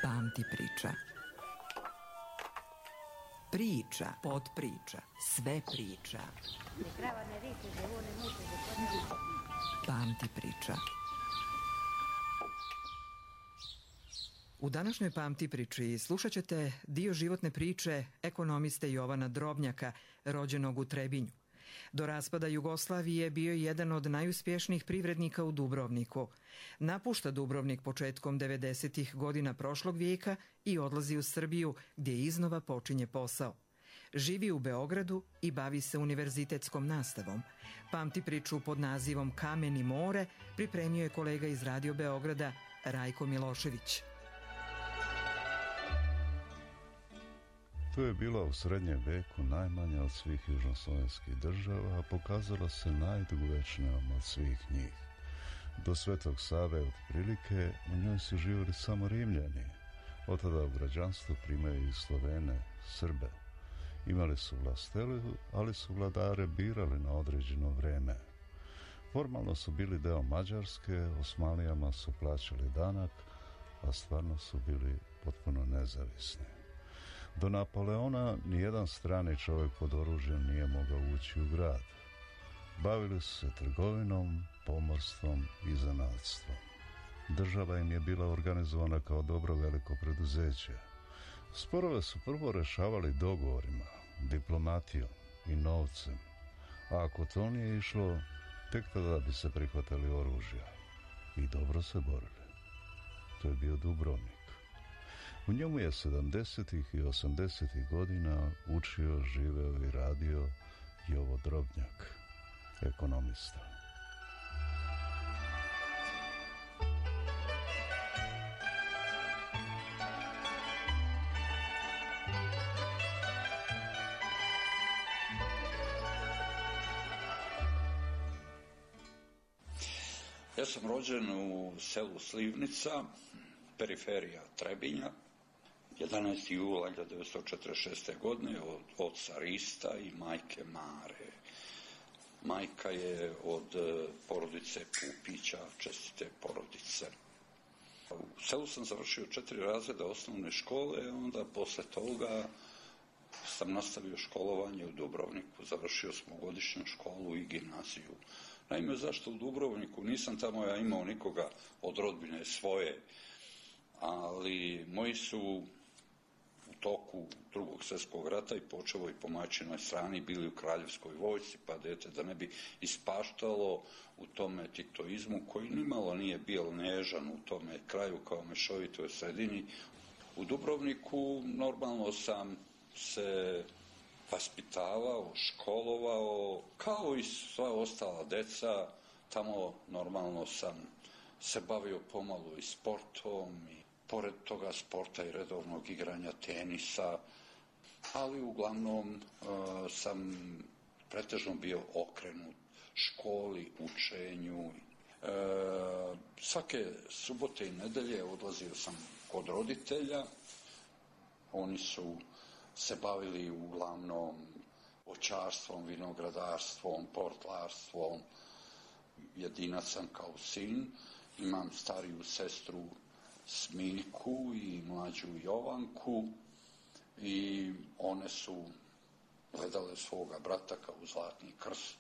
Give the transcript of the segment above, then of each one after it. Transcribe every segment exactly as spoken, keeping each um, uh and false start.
Pamti priča. Priča, potpriča, sve priča. Pamti priča. U današnjoj Pamti priči slušat ćete dio životne priče ekonomiste Jovana Drobnjaka, rođenog u Trebinju. Do raspada Jugoslavije bio je jedan od najuspješnijih privrednika u Dubrovniku. Napušta Dubrovnik početkom devedesetih godina prošlog vijeka i odlazi u Srbiju, gdje iznova počinje posao. Živi u Beogradu i bavi se univerzitetskom nastavom. Pamti priču pod nazivom Kamen i more pripremio je kolega iz Radio Beograda Rajko Milošević. To je bila u srednjem veku najmanja od svih južnoslovenskih država, a pokazala se najdugovečnijom od svih njih. Do Svetog Save otprilike u njoj su živjeli samo Rimljani. Od tada u građanstvo primaju i Slovene, Srbe. Imali su vlastelu, ali su vladare birali na određeno vreme. Formalno su bili deo Mađarske, Osmanlijama su plaćali danak, a stvarno su bili potpuno nezavisni. Do Napoleona nijedan strani čovjek pod oružjem nije mogao ući u grad. Bavili su se trgovinom, pomorstvom i zanatstvom. Država im je bila organizovana kao dobro veliko preduzeće. Sporove su prvo rešavali dogovorima, diplomatijom i novcem, a ako to nije išlo, tek tada bi se prihvatili oružja i dobro se borili. To je bio Dubrovnik. U njemu je sedamdesetih i osamdesetih godina učio, živeo i radio Jovo Drobnjak, ekonomista. Ja sam rođen u selu Slivnica, periferija Trebinja, jedanaestog jula hiljadu devetsto četrdeset šeste. godine od oca Rista i majke Mare. Majka je od porodice Pupića, čestite porodice. U selu sam završio četiri razreda osnovne škole, onda posle toga sam nastavio školovanje u Dubrovniku, završio smo godišnju školu i gimnaziju. Naime, zašto u Dubrovniku? Nisam tamo ja imao nikoga od rodbine svoje, ali moji su u toku drugog svjetskog rata i počevo i po majčinoj strani bili u kraljevskoj vojsci, pa dete da ne bi ispaštalo u tome titoizmu koji nimalo nije bio nežan u tome kraju kao mešovitoj sredini. U Dubrovniku normalno sam se vaspitavao, školovao, kao i sva ostala deca. Tamo normalno sam se bavio pomalo i sportom, i pored toga sporta i redovnog igranja tenisa, ali uglavnom uh, sam pretežno bio okrenut školi, učenju. Uh, svake subote i nedelje odlazio sam kod roditelja. Oni su se bavili uglavnom voćarstvom, vinogradarstvom, portlarstvom. Jedinac sam kao sin, imam stariju sestru Smiljku i mlađu Jovanku i one su gledale svoga brata kao Zlatni krst.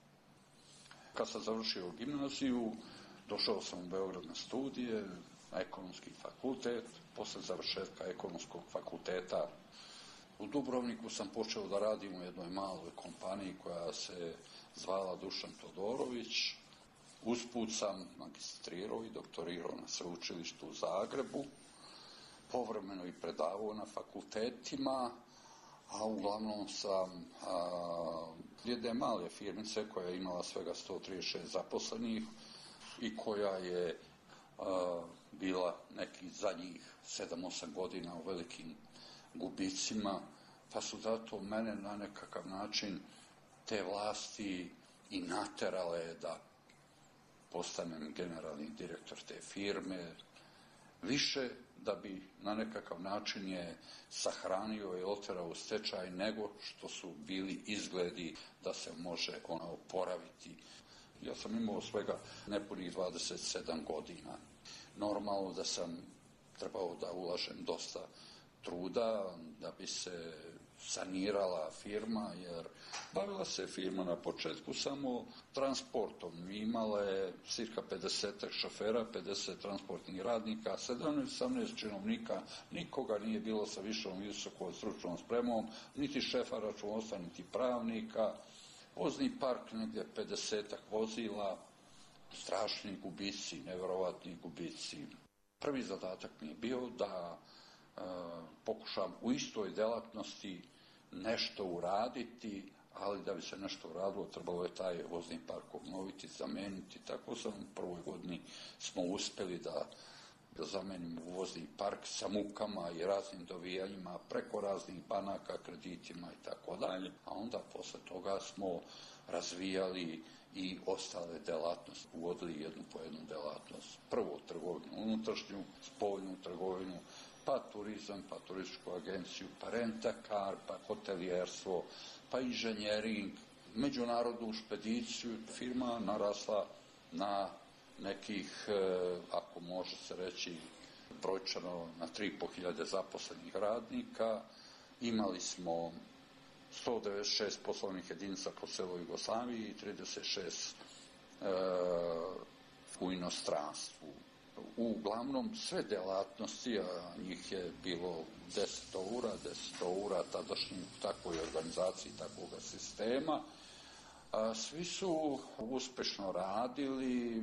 Kad sam završio gimnaziju, došao sam u Beograd na studije, na ekonomski fakultet. Posle završetka ekonomskog fakulteta u Dubrovniku sam počeo da radim u jednoj maloj kompaniji koja se zvala Dušan Todorović. Usput sam magistrirao i doktorirao na sveučilištu u Zagrebu, povremeno i predavao na fakultetima, a uglavnom sam a, jedne male firmice koja je imala svega sto trideset šest zaposlenih i koja je a, bila nekih zadnjih sedam osam godina u velikim gubicima, pa su zato mene na nekakav način te vlasti i naterale da postanem generalni direktor te firme, više da bi na nekakav način je sahranio i oterao u stečaj nego što su bili izgledi da se može ona oporaviti. Ja sam imao svega nepunih dvadeset sedam godina. Normalno da sam trebao da ulažem dosta truda da bi se sanirala firma, jer bavila se firma na početku samo transportom. Imala je cirka pedeset šofera, pedeset transportnih radnika, sedamnaest osamnaest činovnika, nikoga nije bilo sa višom visokom stručnom spremom, niti šefa računovodstva, niti pravnika. Vozni park negdje pedesetak vozila, strašni gubici, nevjerovatni gubici. Prvi zadatak mi je bio da e, pokušam u istoj delatnosti nešto uraditi, ali da bi se nešto uradilo, trebalo je taj vozni park obnoviti, zameniti. Tako sam u prvoj godini smo uspjeli da, da zamenimo vozni park sa mukama i raznim dovijanjima, preko raznih banaka, kreditima i tako dalje. A onda posle toga smo razvijali i ostale delatnosti, uvodili jednu po jednu delatnost. Prvo trgovinu unutrašnju, spoljnu trgovinu, pa turizam, pa turističku agenciju, pa rent-a-car, pa hotelijerstvo, pa inženjering, međunarodnu špediciju. Firma narasla na nekih, ako može se reći, brojčano na tri i po hiljade zaposlenih radnika. Imali smo sto devedeset šest poslovnih jedinica po celoj Jugoslaviji i trideset šest e, u inostranstvu. Uglavnom sve delatnosti, a njih je bilo deset ura, deset ura tadašnjim takvoj organizaciji, takvoga sistema. A, svi su uspešno radili,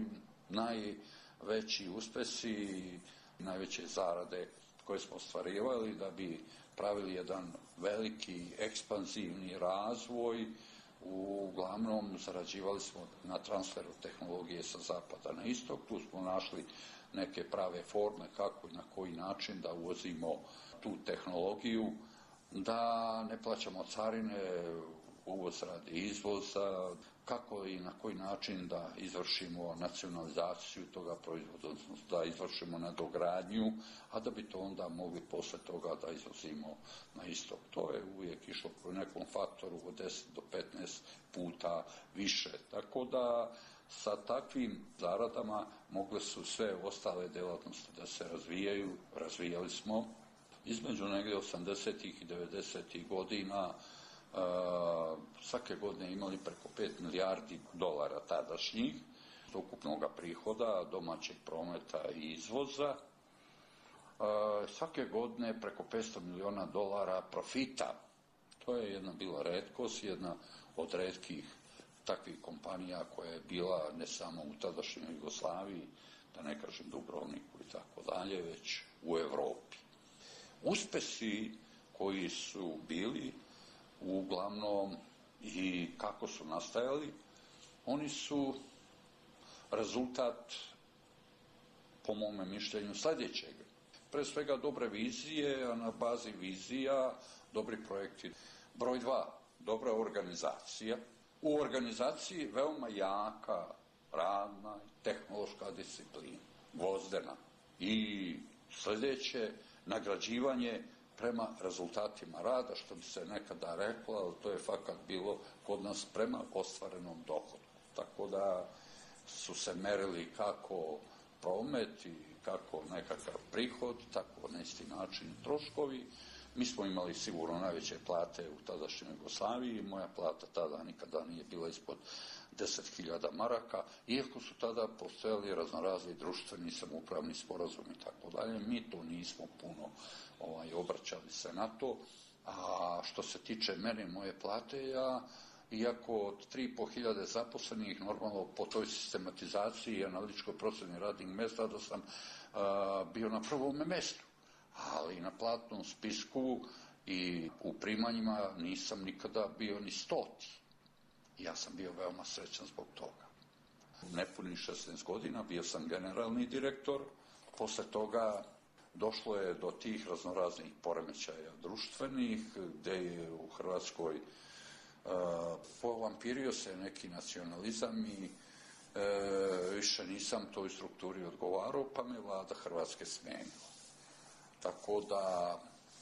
najveći uspesi, najveće zarade koje smo ostvarivali da bi pravili jedan veliki ekspanzivni razvoj. Uglavnom zarađivali smo na transferu tehnologije sa zapada na istok. Tu smo našli neke prave forme kako i na koji način da uvozimo tu tehnologiju, da ne plaćamo carine, uvoz radi izvoza, kako i na koji način da izvršimo nacionalizaciju toga proizvoda, da izvršimo nadogradnju, a da bi to onda mogli posle toga da izvozimo na istok. To je uvijek išlo po nekom faktoru od deset do petnaest puta više. Tako da sa takvim zaradama mogle su sve ostale delatnosti da se razvijaju. Razvijali smo između negdje osamdesetih i devedesetih godina. Uh, svake godine imali preko pet milijardi dolara tadašnjih ukupnog prihoda, domaćeg prometa i izvoza. Uh, svake godine preko petsto miliona dolara profita. To je jedna bila retkost, jedna od retkih takvih kompanija koja je bila ne samo u tadašnjoj Jugoslaviji, da ne kažem Dubrovniku i tako dalje, već u Evropi. Uspesi koji su bili uglavnom i kako su nastajali, oni su rezultat, po mome mišljenju, sljedećeg. Pre svega dobre vizije, a na bazi vizija dobri projekti. Broj dva, dobra organizacija. U organizaciji veoma jaka radna i tehnološka disciplina, gvozdena. I sljedeće, nagrađivanje prema rezultatima rada, što bi se nekada reklo, ali to je fakat bilo kod nas prema ostvarenom dohodku. Tako da su se merili kako promet i kako nekakav prihod, tako na isti način troškovi. Mi smo imali sigurno najveće plate u tadašnjoj Jugoslaviji. Moja plata tada nikada nije bila ispod deset hiljada maraka, iako su tada postojali raznorazni društveni samoupravni sporazumi i tako dalje. Mi to nismo puno ovaj, obraćali se na to. A što se tiče mene, moje plate, ja, iako od tri i po hiljade zaposlenih, normalno po toj sistematizaciji i analitičkoj procjeni radnih mjesta, da sam a, bio na prvome mjestu. Ali na platnom spisku i u primanjima nisam nikada bio ni stoti. Ja sam bio veoma srećan zbog toga. U nepunih šesnaest godina bio sam generalni direktor. Posle toga došlo je do tih raznoraznih poremećaja društvenih, gde je u Hrvatskoj uh, povampirio se neki nacionalizam i uh, više nisam toj strukturi odgovarao, pa me vlada Hrvatske smenila. Tako da,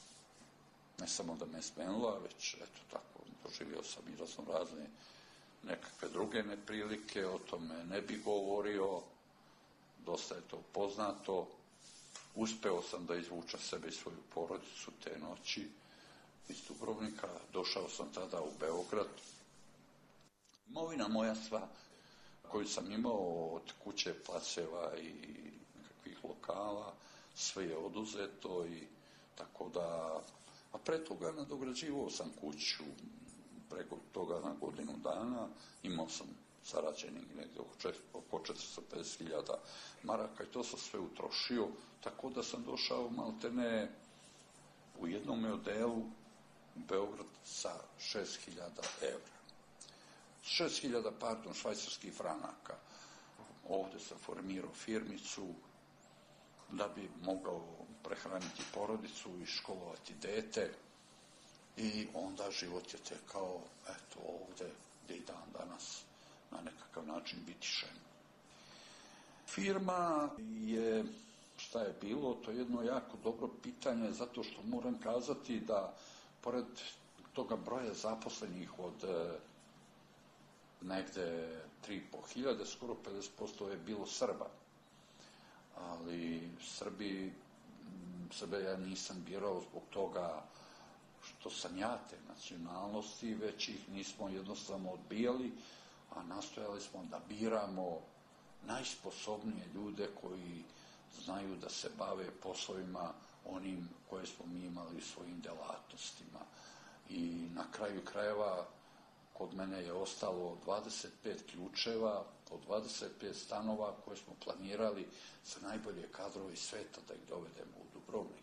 ne samo da me smenila, već eto tako, doživio sam i raznorazne nekakve druge neprilike, o tome ne bi govorio, dosta je to poznato. Uspeo sam da izvučem sebe i svoju porodicu te noći iz Dubrovnika. Došao sam tada u Beograd. Imovina moja sva koju sam imao od kuće, placeva i nekakvih lokala, sve je oduzeto i tako da, a pre toga nadograđivao sam kuću, preko toga na godinu dana, imao sam zarađenih negdje oko četiristo pedeset hiljada maraka i to sam sve utrošio, tako da sam došao maltene u jednom modelu u Beograd sa šest hiljada evra. šest hiljada, pardon, švajcarskih franaka. Ovdje sam formirao firmicu da bi mogao prehraniti porodicu i školovati dete i onda život je tekao, eto, ovdje gdje i dan danas na nekakav način bitišem. Firma je, šta je bilo, to je jedno jako dobro pitanje, zato što moram kazati da pored toga broja zaposlenih od negde tri i po hiljade, skoro pedeset posto je bilo Srba. Ali Srbi, sebe ja nisam birao zbog toga što sam ja te nacionalnosti, već ih nismo jednostavno odbijali, a nastojali smo da biramo najsposobnije ljude koji znaju da se bave poslovima onim koje smo mi imali u svojim delatnostima. I na kraju krajeva kod mene je ostalo dvadeset pet ključeva od dvadeset pet stanova koje smo planirali za najbolje kadrove iz sveta da ih dovedemo u Dubrovnik.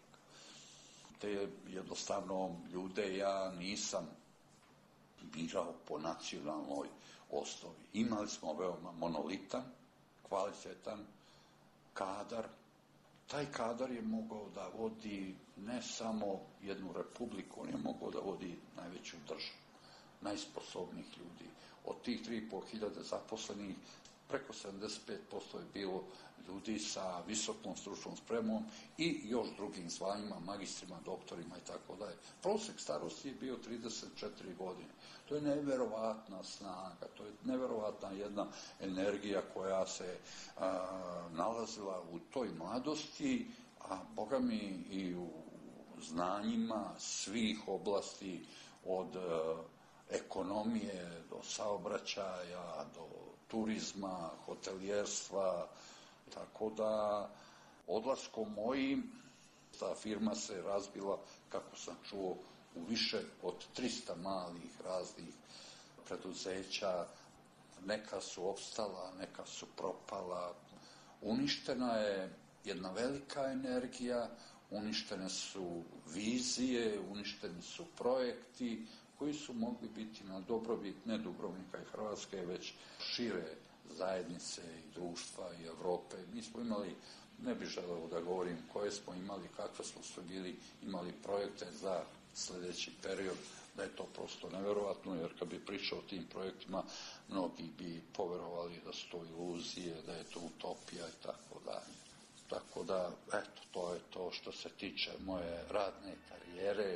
Te jednostavno ljude ja nisam birao po nacionalnoj osnovi. Imali smo veoma monolitan, kvalitetan kadar. Taj kadar je mogao da vodi ne samo jednu republiku, on je mogao da vodi najveću državu, najsposobnijih ljudi. Od tih tri i po hiljade zaposlenih, preko sedamdeset pet posto je bilo ljudi sa visokom stručnom spremom i još drugim zvanjima, magistrima, doktorima i tako dalje. Prosek starosti je bio trideset četiri godine. To je neverovatna snaga, to je neverovatna jedna energija koja se a, nalazila u toj mladosti, a boga mi i u znanjima svih oblasti od a, ekonomije do saobraćaja, do turizma, hotelijerstva, tako da odlaskom mojim ta firma se razbila, kako sam čuo, u više od trista malih raznih preduzeća. Neka su opstala, neka su propala. Uništena je jedna velika energija, uništene su vizije, uništeni su projekti koji su mogli biti na dobrobit ne Dubrovnika i Hrvatske, već šire zajednice i društva i Evrope. Mi smo imali, ne bih želeo da govorim koje smo imali, kakve smo sve bili, imali projekte za sljedeći period, da je to prosto neverovatno, jer kad bi pričao o tim projektima, mnogi bi poverovali da su to iluzije, da je to utopija i tako dalje. Tako da, eto, to je to što se tiče moje radne karijere.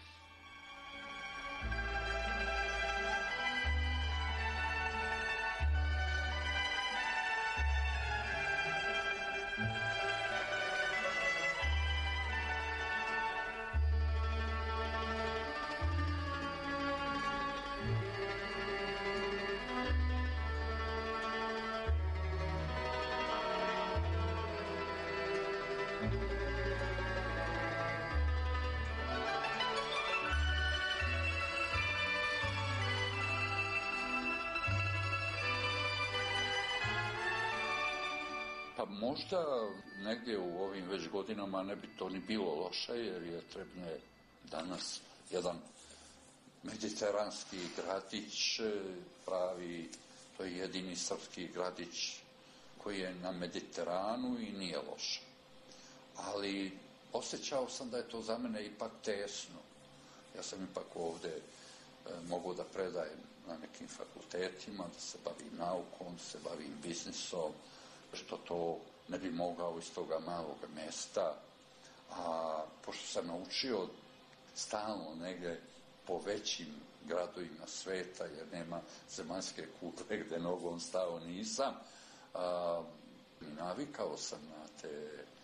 Pa možda negdje u ovim već godinama ne bi to ni bilo loše, jer je Trebnje danas jedan mediteranski gradić, pravi, to je jedini srpski gradić koji je na Mediteranu i nije loš. Ali osjećao sam da je to za mene ipak tesno. Ja sam ipak ovdje e, mogu da predajem na nekim fakultetima, da se bavim naukom, da se bavim biznisom, što to ne bi mogao iz toga malog mjesta. A pošto sam naučio stalno negdje po većim gradovima sveta, jer nema zemaljske kugle gdje nogom stao nisam, a, navikao sam na te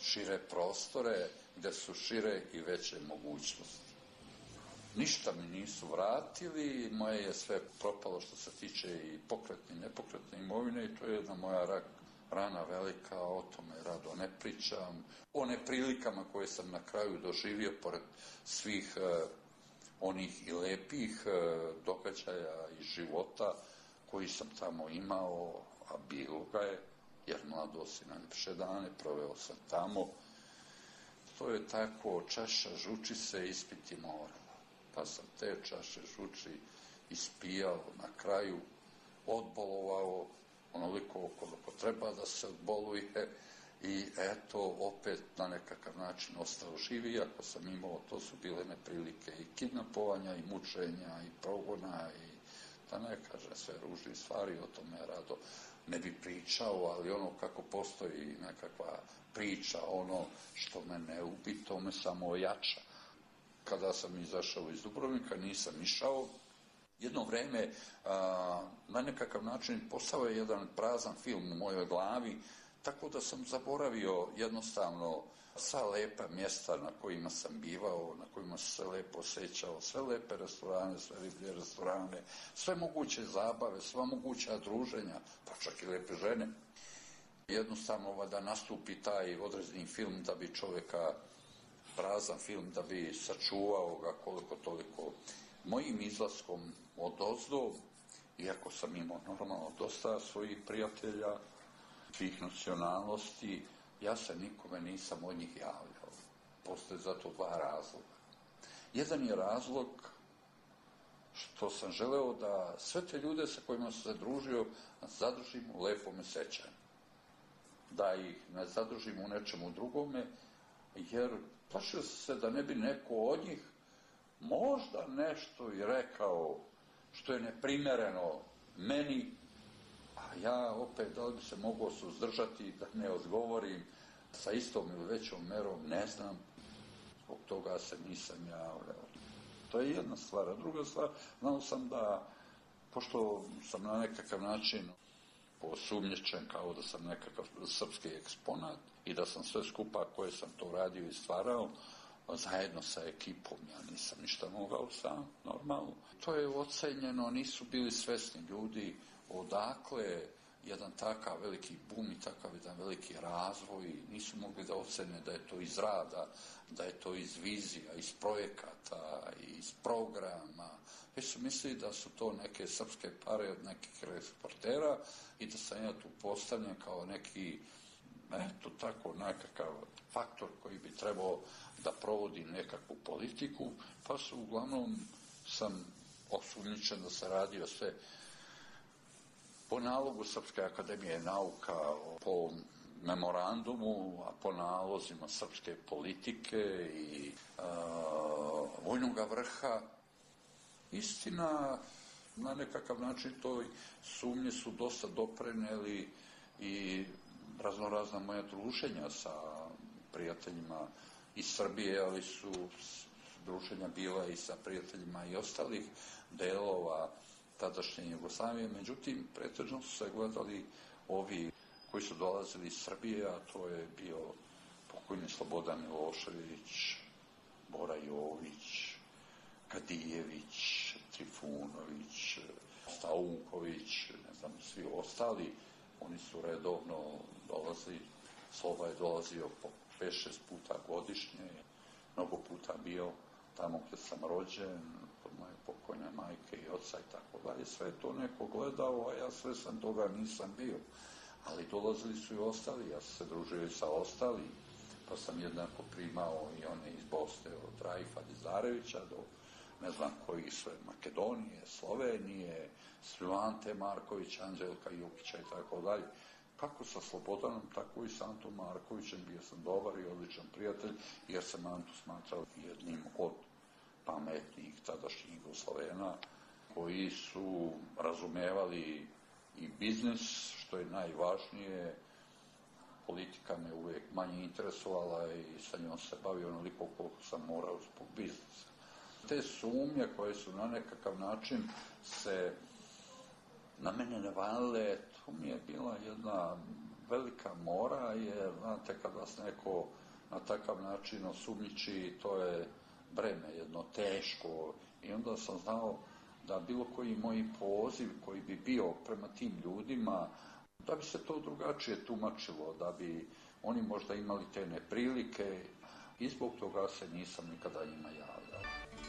šire prostore, gde su šire i veće mogućnosti. Ništa mi nisu vratili, moje je sve propalo što se tiče i pokretne i nepokretne imovine i to je jedna moja rana velika, o tome rado ne pričam. O neprilikama koje sam na kraju doživio, pored svih eh, onih i lepih eh, događaja i života koji sam tamo imao, a bilo ga je, jer mladost i najljepše dane proveo sam tamo. To je tako, čaša žuči se, ispiti morala. Pa sam te čaše žuči ispijao na kraju, odbolovao onoliko koliko treba da se odboluje i eto, opet na nekakav način ostao živi, iako sam imao, to su bile neprilike i kidnapovanja i mučenja i progona i da ne kaže sve ružne stvari, o tome rado ne bi pričao, ali ono kako postoji nekakva priča, ono što me ne ubi, to me samo ojača. Kada sam izašao iz Dubrovnika, nisam išao. Jedno vreme, a, na nekakav način, postao je jedan prazan film u mojoj glavi, tako da sam zaboravio jednostavno sva lepa mjesta na kojima sam bivao, na kojima sam se lepo osjećao, sve lepe restorane, sve riblje restorane, sve moguće zabave, sva moguća druženja, pa čak i lepe žene. Jednostavno da nastupi taj određeni film da bi čovjeka, prazan film, da bi sačuvao ga koliko toliko. Mojim izlaskom odozdo, iako sam imao normalno dosta svojih prijatelja, svih nacionalnosti, ja se nikome nisam od njih javljao. Postoje zato dva razloga. Jedan je razlog što sam želeo da sve te ljude sa kojima sam se družio zadržim u lepome sećanju. Da ih ne zadržim u nečemu drugome, jer plašio sam se da ne bi neko od njih možda nešto i rekao što je neprimereno meni, a ja opet da li bi se mogao suzdržati da ne odgovorim sa istom ili većom merom, ne znam, zbog toga se nisam javljao. To je jedna stvar. A druga stvar, znao sam da, pošto sam na nekakav način osumnjičen kao da sam nekakav srpski eksponat i da sam sve skupa koje sam to radio i stvarao, zajedno sa ekipom, ja nisam ništa mogao sam, normalno. To je ocenjeno, nisu bili svesni ljudi odakle jedan takav veliki bum i takav jedan veliki razvoj, nisu mogli da ocene da je to iz rada, da je to iz vizija, iz projekata, iz programa. Već su mislili da su to neke srpske pare od nekih eksportera i da sam ja tu postavljen kao neki, eto tako, nekakav faktor koji bi trebao da provodi nekakvu politiku, pa su uglavnom sam osumnjičen da se radio sve po nalogu Srpske akademije nauka, po memorandumu, a po nalozima srpske politike i a, vojnoga vrha. Istina, na nekakav način toj sumnje su dosta dopreneli i raznorazna moja druženja sa prijateljima iz Srbije, ali su druženja bila i sa prijateljima i ostalih delova tadašnje Jugoslavije. Međutim, pretežno su se gledali ovi koji su dolazili iz Srbije, a to je bio pokojni Slobodan Milošević, Bora Jović, Kadijević, Trifunović, Staunković, ne znam, svi ostali. Oni su redovno dolazili, Sloba je dolazio po pet šest puta godišnje, mnogo puta bio tamo gdje sam rođen, kod moje pokojne majke i oca i tako dalje. Sve to neko gledao, a ja sve sam toga nisam bio. Ali dolazili su i ostali, ja sam se družio i sa ostali, pa sam jednako primao i one iz Bosne, od Raifa Dizarevića do ne znam koji sve, Makedonije, Slovenije, Ante Marković, Anđelka Jukića i tako dalje. Kako sa Slobodanom, tako i sa Antom Markovićem, bio sam dobar i odličan prijatelj, jer sam Antu smatrao jednim od pametnijih tadašnjih Jugoslovena, koji su razumevali i biznis, što je najvažnije. Politika me uvijek manje interesovala i sa njom se bavio onoliko koliko sam morao zbog biznisa. Te sumnje koje su na nekakav način se na mene navalile, to mi je bila jedna velika mora, jer, znate, kad vas neko na takav način osumnjiči, to je breme jedno teško. I onda sam znao da bilo koji moj poziv koji bi bio prema tim ljudima, da bi se to drugačije tumačilo, da bi oni možda imali te neprilike i zbog toga se nisam nikada njima javljao.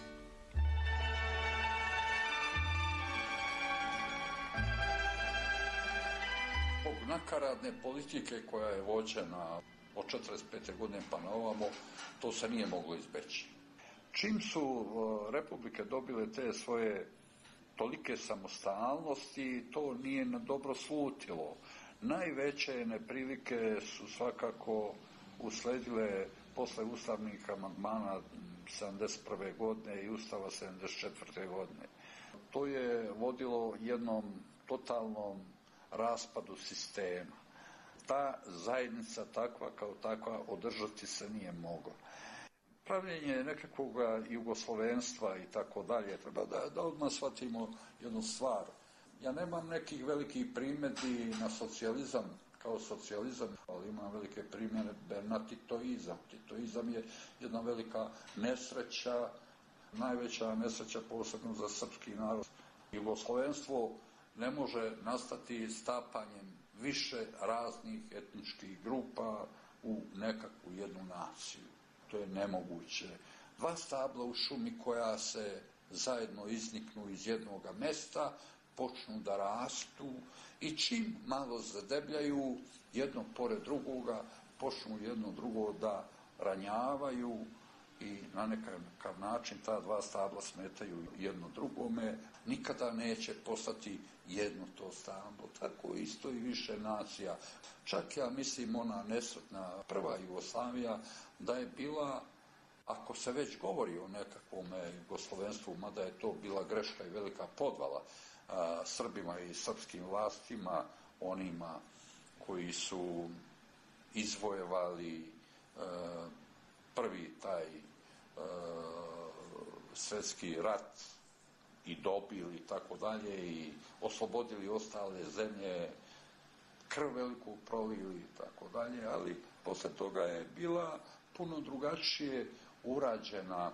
Zbog nakaradne politike koja je vođena od četrdeset pete godine pa na ovamo, to se nije moglo izbeći. Čim su republike dobile te svoje tolike samostalnosti, to nije na dobro slutilo. Najveće neprilike su svakako usledile posle ustavnih amandmana sedamdeset prve godine i ustava sedamdeset četvrte godine. To je vodilo jednom totalnom raspadu sistema. Ta zajednica takva kao takva održati se nije mogla. Pravljenje nekakvog jugoslovenstva i tako dalje, treba da, da odmah shvatimo jednu stvar. Ja nemam nekih velikih primjedbi na socijalizam kao socijalizam, ali imam velike primjedbe na titoizam. Titoizam je jedna velika nesreća, najveća nesreća posebno za srpski narod. Jugoslovenstvo ne može nastati stapanjem više raznih etničkih grupa u nekakvu jednu naciju. To je nemoguće. Dva stabla u šumi koja se zajedno izniknu iz jednog mesta, počnu da rastu i čim malo zadebljaju jedno pored drugoga, počnu jedno drugo da ranjavaju i na nekakav način ta dva stabla smetaju jedno drugome, nikada neće postati jedno to stablo. Tako isto i više nacija. Čak ja mislim ona nesretna prva Jugoslavija da je bila, ako se već govori o nekakvom jugoslovenstvu, mada je to bila greška i velika podvala a, Srbima i srpskim vlastima, onima koji su izvojevali a, prvi taj a, svjetski rat i dobili i tako dalje i oslobodili ostale zemlje, krv veliku prolili i tako dalje, ali posle toga je bila puno drugačije urađena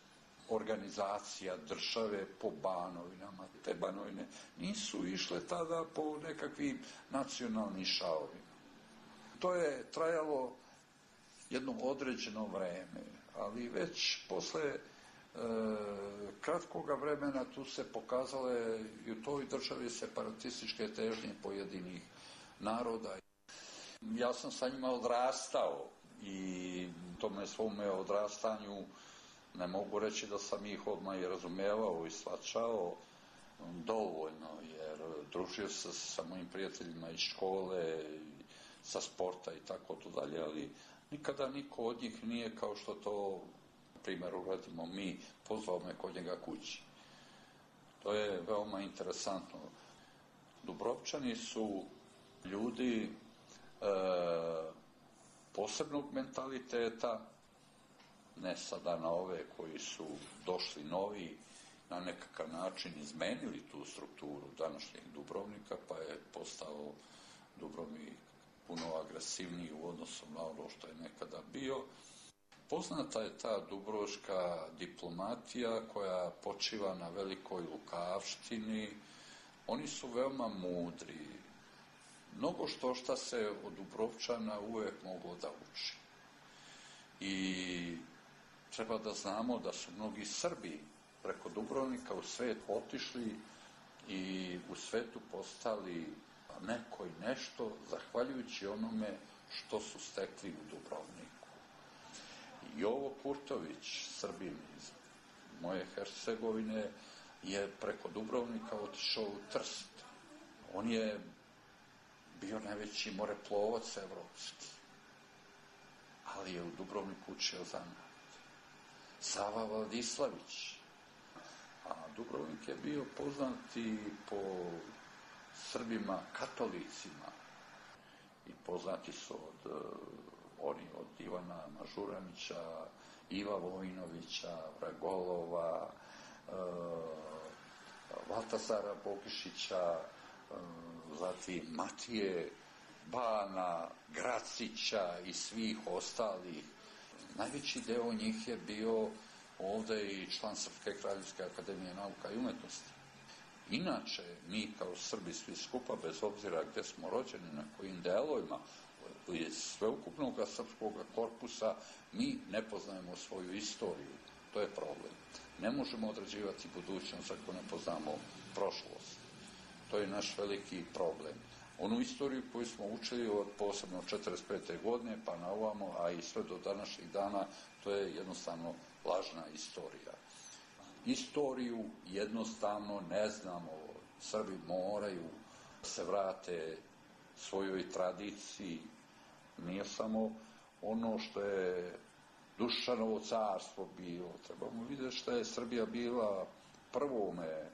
organizacija države po banovinama. Te banovine nisu išle tada po nekakvim nacionalnim šalovima. To je trajalo jedno određeno vreme, ali već posle e, kratkoga vremena tu se pokazale i u toj državi separatističke težnje pojedinih naroda. Ja sam sa njima odrastao i tome svome odrastanju ne mogu reći da sam ih odmah i razumevao i shvaćao dovoljno, jer družio se sa mojim prijateljima iz škole, sa sporta i tako to dalje, ali nikada niko od njih nije, kao što to na primjer uradimo mi, pozvao me kod njega kući. To je veoma interesantno. Dubrovčani su ljudi e, posebnog mentaliteta, ne sada na ove koji su došli novi, na nekakav način izmenili tu strukturu današnjeg Dubrovnika, pa je postao Dubrovnik puno agresivniji u odnosu na ono što je nekada bio. Poznata je ta dubrovačka diplomatija koja počiva na velikoj lukavštini. Oni su veoma mudri. Mnogo što šta se od Dubrovčana uvijek moglo da uči. I treba da znamo da su mnogi Srbi preko Dubrovnika u svet otišli i u svetu postali neko i nešto zahvaljujući onome što su stekli u Dubrovniku. Jovo Kurtović, Srbin iz moje Hercegovine, je preko Dubrovnika otišao u Trst. On je bio najveći moreplovac evropski, ali je u Dubrovniku učio zanat. Sava Vladislavić. A Dubrovnik je bio poznat i po Srbima katolicima i poznati su od oni od Ivana Mažuranića, Iva Vojinovića, Vragolova, e, Valtazara Bogišića, e, zatim Matije Bana, Gracića i svih ostalih. Najveći deo njih je bio ovde i član Srpske kraljevske akademije nauka i umetnosti. Inače, mi kao Srbi svi skupa, bez obzira gde smo rođeni, na kojim delovima iz sveukupnog srpskog korpusa, mi ne poznajemo svoju istoriju. To je problem. Ne možemo određivati budućnost ako ne poznamo prošlost. To je naš veliki problem. Onu istoriju koju smo učili od posebno četrdeset pete godine pa na ovamo, a i sve do današnjih dana, to je jednostavno lažna istorija. Istoriju jednostavno ne znamo. Srbi moraju se vrate svojoj tradiciji. Nije samo ono što je Dušanovo carstvo bilo. Trebamo vidjeti što je Srbija bila prvome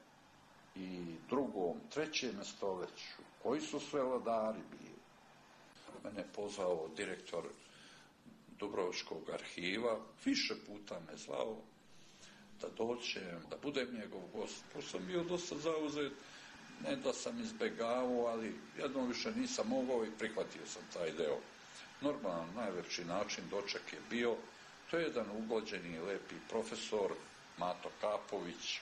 i drugom, trećem stoljeću. Koji su sve vladari bili? Mene je pozvao direktor Dubrovačkog arhiva, više puta me zvao da dođem, da budem njegov gost. To sam bio dosta zauzet, ne da sam izbegavao, ali jednom više nisam mogao i prihvatio sam taj deo. Normalno, najlepši način doček je bio, to je jedan uglađeni i lepi profesor, Mato Kapović.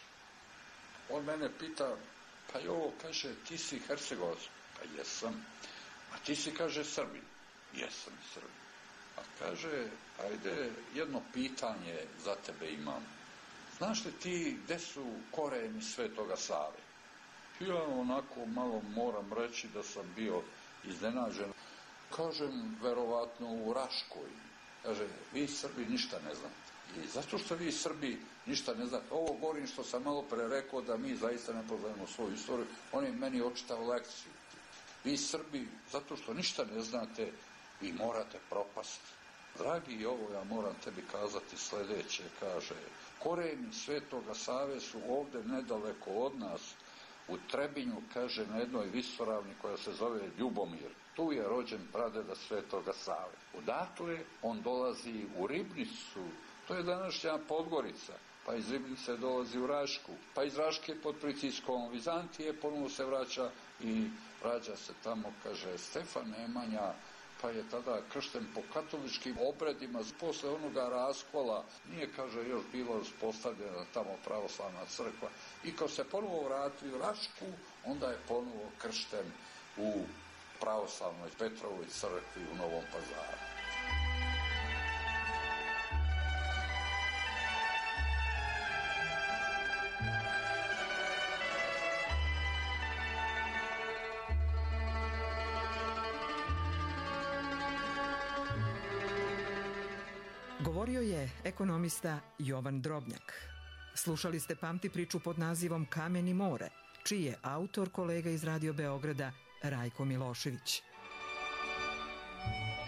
On mene pita, pa jo, kaže, ti si Hercegovac? Pa jesam. A ti si, kaže, Srbin? Jesam Srbin. A kaže, ajde, jedno pitanje za tebe imam. Znaš li ti gde su koreni Svetoga Save? Ja onako malo moram reći da sam bio iznenađen. Kažem, verovatno u Raškoj. Kaže, vi Srbi ništa ne znate. I zato što vi Srbi ništa ne znate, ovo govorim što sam malo pre rekao da mi zaista ne poznajemo svoju istoriju, on je meni očitao lekciju. Vi Srbi, zato što ništa ne znate, vi morate propasti. Dragi, ovo ja moram tebi kazati sledeće, kaže, koreni Svetoga Save su ovde nedaleko od nas, u Trebinju, kaže, na jednoj visoravni koja se zove Ljubomir. Tu je rođen pradeda Svetoga Save. Odakle on dolazi u Ribnicu, to je današnja Podgorica, pa iz Ribnice dolazi u Rašku, pa iz Raške pod pritiskom Vizantije ponovo se vraća i rađa se tamo, kaže, Stefan Nemanja, pa je tada kršten po katoličkim obredima. Posle onoga raskola nije, kaže, još bilo uspostavljena tamo pravoslavna crkva. I kad se ponovo vratio u Rašku, onda je ponovo kršten u pravoslavnoj Petrovoj crkvi u Novom Pazaru. Govorio je ekonomista Jovan Drobnjak. Slušali ste Pamti priču pod nazivom Kamen i more, čiji je autor kolega iz Radio Beograda Rajko Milošević.